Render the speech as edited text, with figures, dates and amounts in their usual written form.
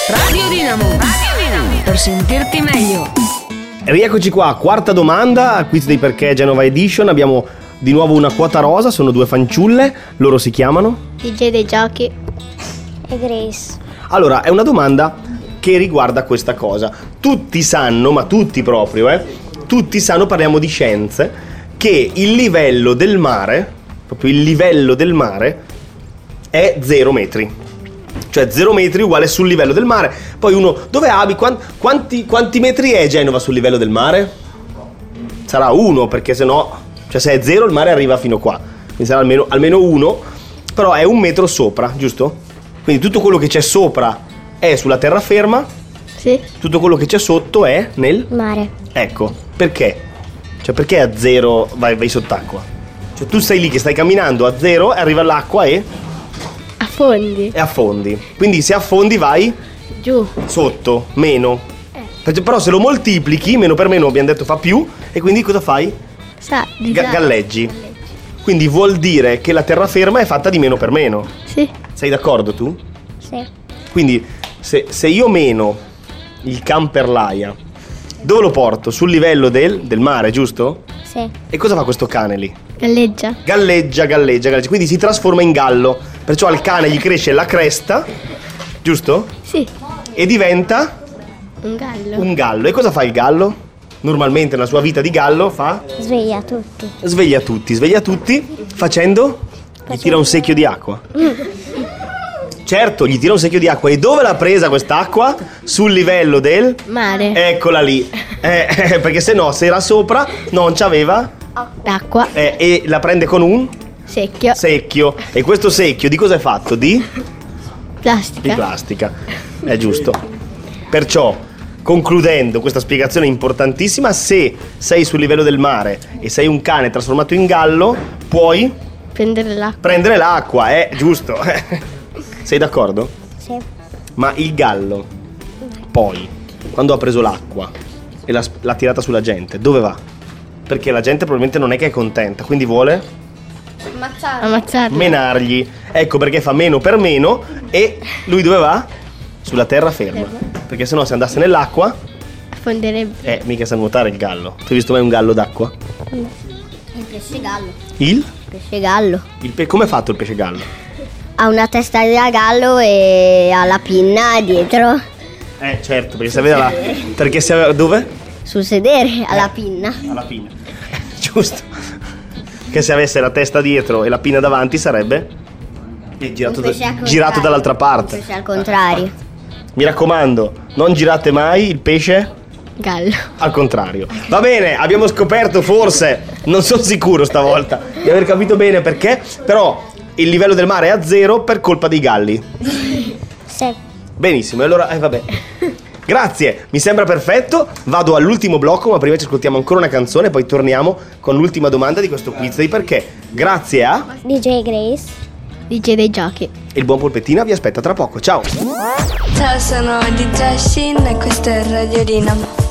Radio Dinamo. Per sentirti meglio. Rieccoci qua, quarta domanda al quiz dei Perché Genova Edition. Abbiamo di nuovo una quota rosa, sono due fanciulle. Loro si chiamano? DJ dei giochi e Grace. Allora, è una domanda che riguarda questa cosa. Tutti sanno, ma tutti proprio, tutti sanno, parliamo di scienze, che il livello del mare, proprio il livello del mare, è 0 metri. Cioè 0 metri uguale sul livello del mare. Poi uno, dove abiti? Quanti metri è Genova sul livello del mare? Sarà 1, perché sennò, cioè se è 0 il mare arriva fino qua. Quindi sarà almeno 1, però è 1 metro sopra, giusto? Quindi tutto quello che c'è sopra è sulla terraferma. Sì. Tutto quello che c'è sotto è nel mare. Ecco, perché? Cioè perché a 0 vai sott'acqua? Cioè tu stai lì che stai camminando a 0 e arriva l'acqua e Affondi. e affondi. Quindi se affondi vai Giù. sotto, meno. Però se lo moltiplichi, meno per meno abbiamo detto fa più, e quindi cosa fai? Galleggi. Quindi vuol dire che la terraferma è fatta di meno per meno. Sì. Sei d'accordo tu? Sì. Quindi se io meno il camperlaia, dove lo porto? Sul livello del mare, giusto? Sì. E cosa fa questo cane lì? Galleggia. Galleggia. Quindi si trasforma in gallo. Perciò al cane gli cresce la cresta, giusto? Sì. E diventa Un gallo. un gallo. E cosa fa il gallo? Normalmente nella sua vita di gallo fa? Sveglia tutti. Sveglia tutti facendo? Gli tira un secchio di acqua. Certo, gli tira un secchio di acqua. E dove l'ha presa quest'acqua? Sul livello del Mare. Eccola lì. Perché se no, se era sopra, non c'aveva L'acqua. e la prende con un Secchio. secchio. E questo secchio di cosa è fatto? Di Plastica. plastica. È giusto. Perciò, concludendo questa spiegazione importantissima, se sei sul livello del mare e sei un cane trasformato in gallo, puoi Prendere l'acqua. prendere l'acqua, giusto. Sei d'accordo? Sì. Ma il gallo, poi, quando ha preso l'acqua e l'ha tirata sulla gente, dove va? Perché la gente probabilmente non è che è contenta, quindi vuole Ammazzarlo. menargli. Ecco perché fa meno per meno. E lui dove va? Sulla terraferma. Perché sennò se andasse nell'acqua, Affonderebbe. mica sa nuotare il gallo. Tu hai visto mai un gallo d'acqua? Il pesce gallo. Il? Pesce gallo. Come è fatto il pesce gallo? Ha una testa da gallo e ha la pinna dietro. Certo, perché se aveva perché se aveva dove? Sul sedere ha la pinna. Alla pinna. Giusto. Che se avesse la testa dietro e la pinna davanti sarebbe girato, pesce al girato contrario. dall'altra parte. Invece al contrario. Mi raccomando, non girate mai il pesce Gallo. al contrario. Va bene, abbiamo scoperto forse, non sono sicuro stavolta di aver capito bene perché, però il livello del mare è a 0 per colpa dei galli. Sì. Benissimo, e allora vabbè. Grazie, mi sembra perfetto. Vado all'ultimo blocco, ma prima ci ascoltiamo ancora una canzone, poi torniamo con l'ultima domanda di questo quiz dei perché. Grazie a DJ Grace. DJ dei giochi. il buon Polpettina vi aspetta tra poco. Ciao. Ciao, sono DJ Shin e questo è Radio Dinamo.